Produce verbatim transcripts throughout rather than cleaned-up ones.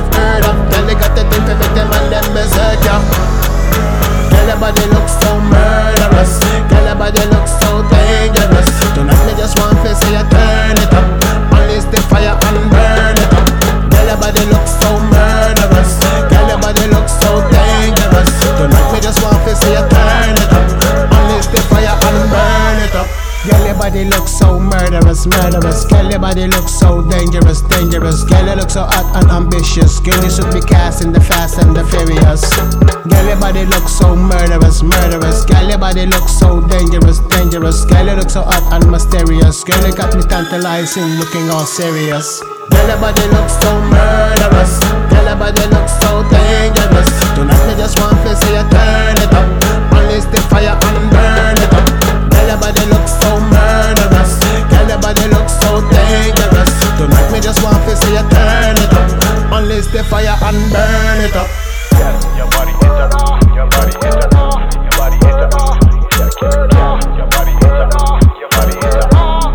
heard of. Girl, you got the thing to make them and them berserk, yeah. Girl, your body looks so murderous. Girl, your body looks so dangerous. Tonight me just want to see you turn it up. Unleash the fire and burn it up. Girl, your body looks so murderous. Girl, your body looks so dangerous. Tonight me just want to see you turn it up. Unleash the fire and burn it up. Girl, your body looks so murderous, murderous. Girl, your body looks so dangerous, dangerous. Girl, you look so hot and ambitious. Girl, you should be cast in the Fast and the Furious. Girl, your body looks so murderous, murderous. Girl, your body looks so dangerous, dangerous. Girl, you look so hot and mysterious. Girl, you got me tantalizing, looking all serious. Girl, your body looks so murderous. Girl, your body looks so dangerous. Tonight me just want to see you turn it up. Unleash the fire and burn it up. Girl, your body looks so murderous. Girl, your body looks so dangerous. Tonight me just want to see you turn it up. Unleash the fire and burn it up. Girl, your body hit up, your body hit up, your body hit up. Girl, your body hit up, your body hit up.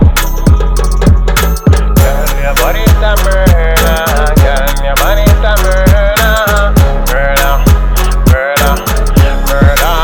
Girl, your body is a murder. Girl, your body is a murder. Murder, murder, murder.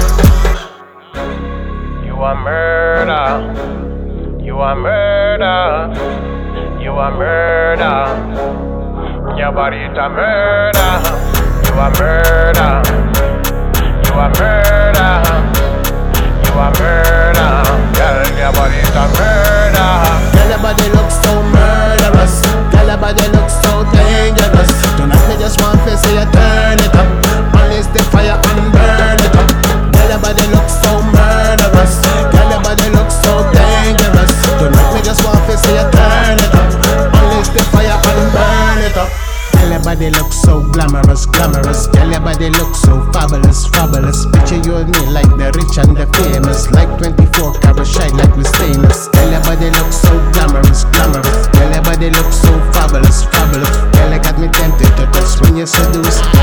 You are murder. You are murder. You are murder. Your body is a murder. You are murder. You are murder. You are murder. Girl, your body is a murder. Girl, your body looks so murderous. Girl, your body looks so dangerous. Tonight me just want to see you turn it up. Unleash the fire and burn it up. Girl, your body looks so murderous. Girl, your body looks so dangerous. Tonight me just want to see you turn it up. Unleash the fire and burn it up. Girl, your body looks so glamorous, glamorous. Girl, your body looks so fabulous, fabulous. Picture you and me like the rich and the famous. Like twenty-four karat shine like we stainless. Girl, your body looks so glamorous, glamorous. Girl, your body looks so fabulous, fabulous. Girl, you got me tempted to touch when you seduce.